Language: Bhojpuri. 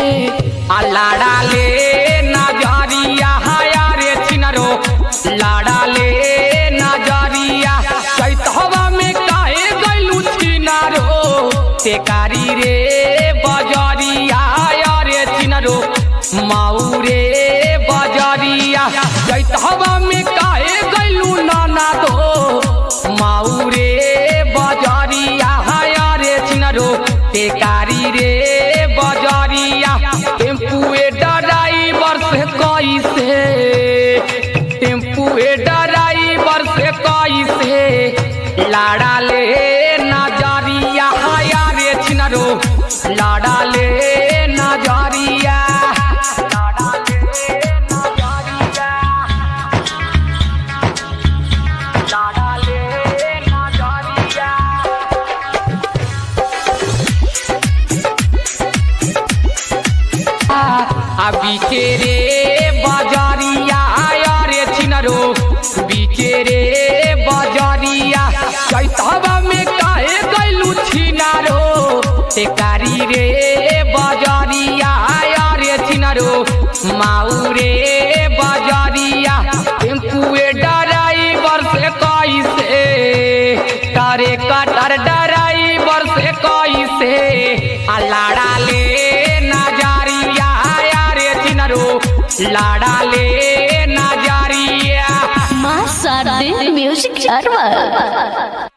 लाड़ा ले नजरिया हाया रे छिनरो लाड़ा ले नजरिया चैतवा में काहे गइलू छिनरो तेकारी रे बजरिया हाया रे छिनरो माऊ रे बजरिया चैतवा में काहे गइलू नाना दो माऊ रे बजरिया हाया रे छिनरो तेकारी रे बजरिया टेम्पुए ड्राइवर से कैसे टेम्पुए ड्राइवर से कैसे लाड़ा ले नजरिया हाया रे छिनरो लाड़ा ले नजरिया बीचे रे बजरिया आया रे छिनरो बीचे रे बजरिया चैतवा में काहे गइलू छिनारो तेकारी रे बजरिया आया रे छिनरो माऊ रे बजरिया टेम्पुए ड्राइवर से कैसे तारे कटर ड्राइवर से कैसे लाड़ा ले लाड़ा ले नजरिया म्यूजिक सर्वर।